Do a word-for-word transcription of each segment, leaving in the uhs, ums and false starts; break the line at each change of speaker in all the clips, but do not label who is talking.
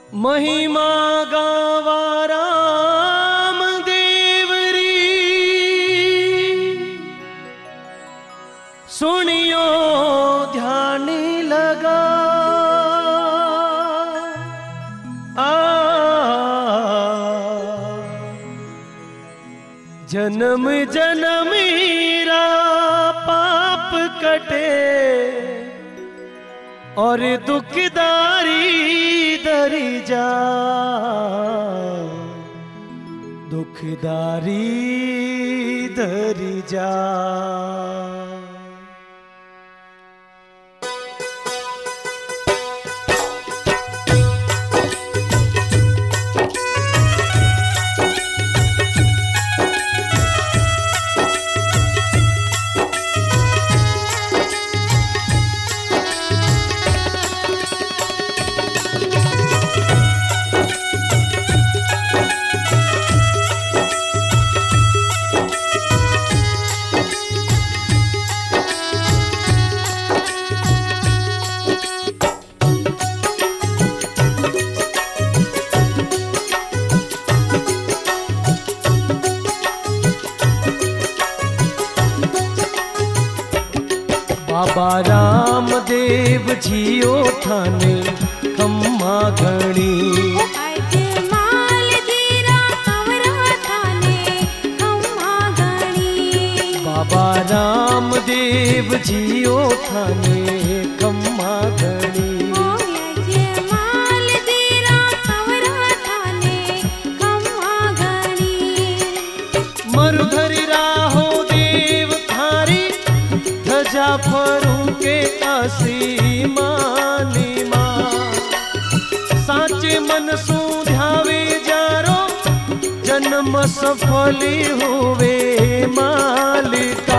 महिमा गावा राम देवरी, सुनियो ध्यान लगा। आ जन्म जन्मीरा पाप कटे और दुखदारी दरी जा, दुखदारी दरी जा। बाबा रामदेव जियो थाने खम्मा घणी, बाबा रामदेव जियो थाने खम्मा घणी। मरुधरी राहो देव थारी ध्वजा फरू के आसीमानी मां, साचे मन सु ध्यावे जारो जन्म सफली हुवे मालिका।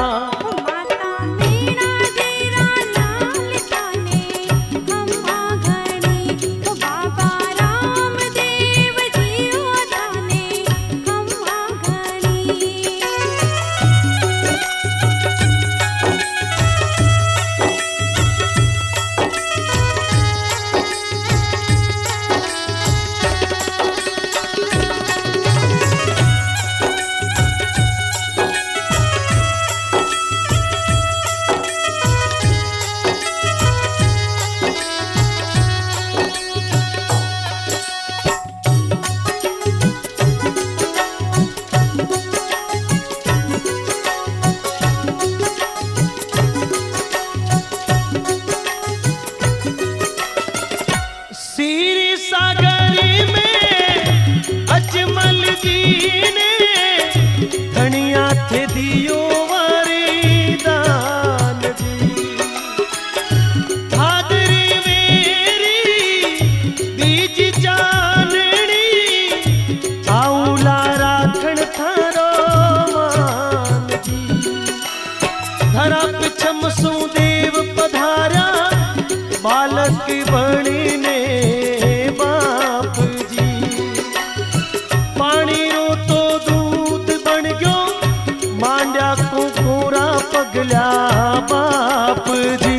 देव पधारा बालक बणी ने बाप जी, पानी रो तो दूध बन गयो मांड्या को पूरा पगला बाप जी।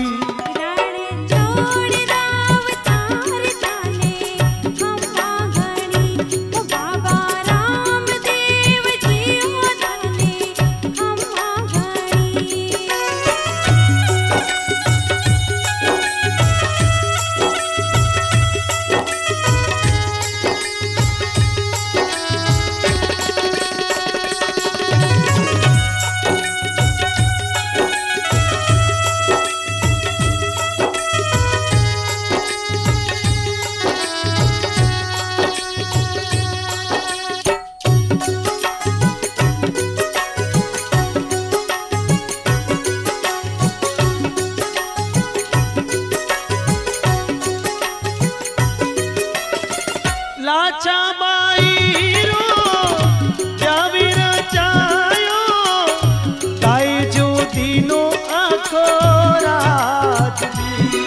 लाचा बाई रो जावीर चायो, ताई जो तीनो आखो रात दी।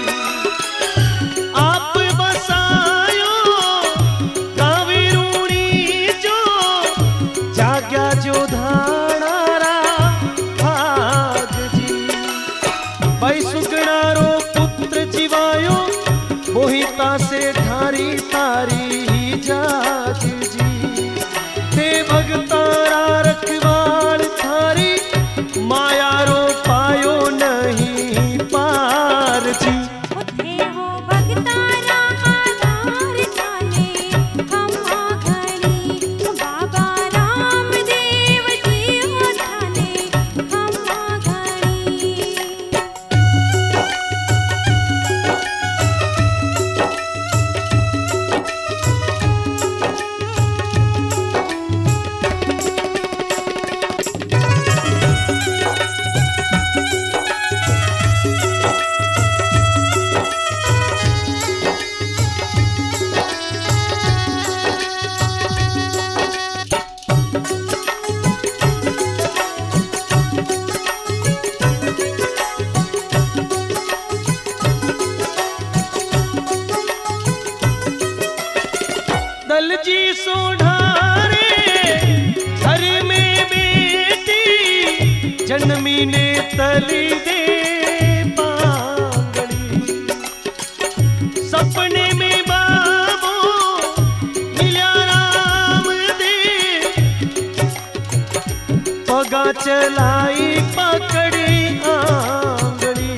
आप बसायो कावीरूणी जो जाग्या जो धाणारा भाग जी। भाई सुगणारो पुत्र जीवायो मोहिता से ठारी तारी जी।
उठे हो भगतारा आधार थाने खम्मा घड़ी बाबा रामदेव जी हो थाने खम्मा घड़ी।
दल जी सोढ़ारे घर में बेटी जन्मी ने तली दे बांगड़ी। सपने में बाबो मिल्या राम दे पगा चलाई पकड़ी आंगड़ी।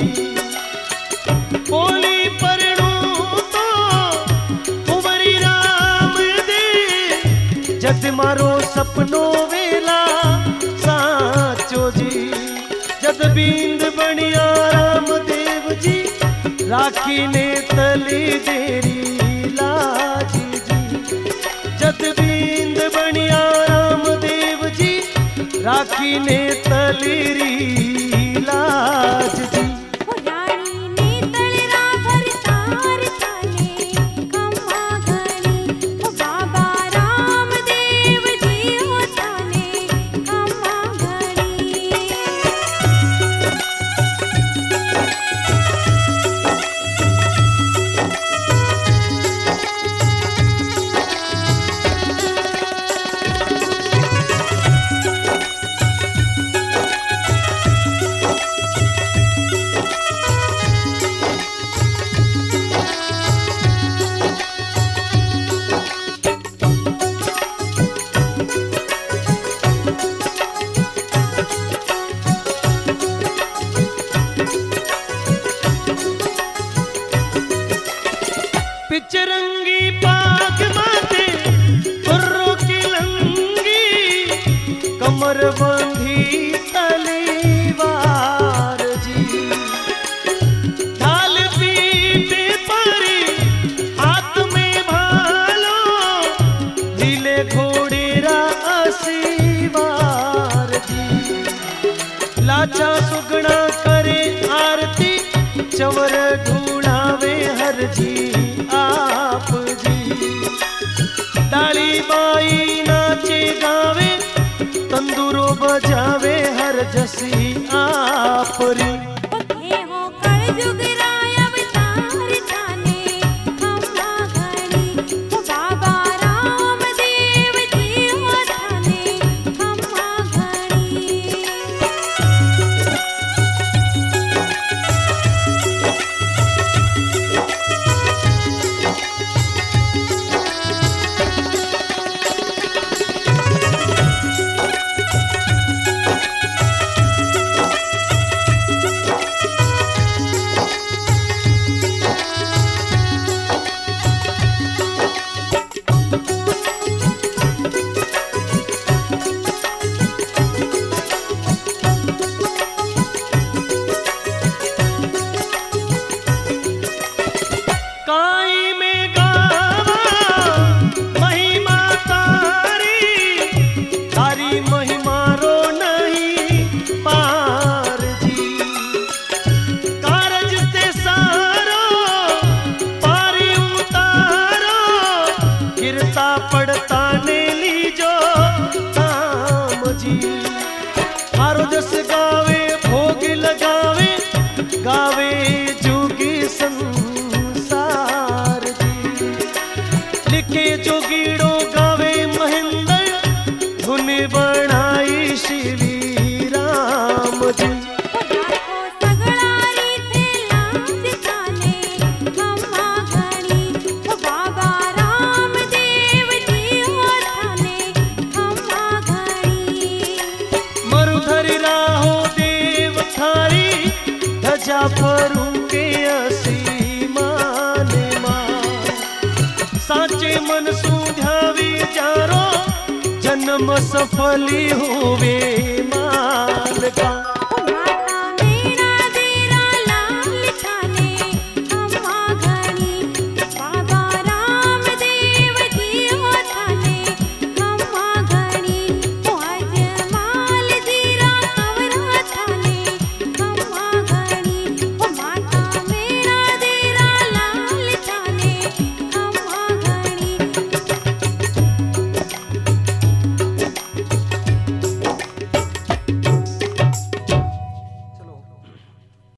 बोली परनू तो कुंवरी राम दे जद मारो सपनो वेला साचो जी। जद बींद बनिया रामदेव जी राखी ने तली देरी लाजी जी। जद बींद बनिया रामदेव जी राखी ने तलीरी लाज जी।
रानी ने तलरा भरतार थाने खम्मा घड़ी बाबा रामदेव जी हो थाने खम्मा घड़ी।
पिचरंगी पाग माथे कुर्रो की लंगी कमर बंधी तलवार जी। ढाल पीठे परी हाथ में भालो नीले घोड़े रा असीवार जी। लाचा सुगना करे आरती चवर ढूंढावे हर जी आप जी। डाली बाई नाचे गावे तंदूरो बजावे हर जसी आप री।
उठे हो कलयुग राय अवतार थाने खम्मा घड़ी बाबा रामदेव जी हो थाने खम्मा घड़ी।
मन सूझा विचारो जन्म सफली हुवे माल का।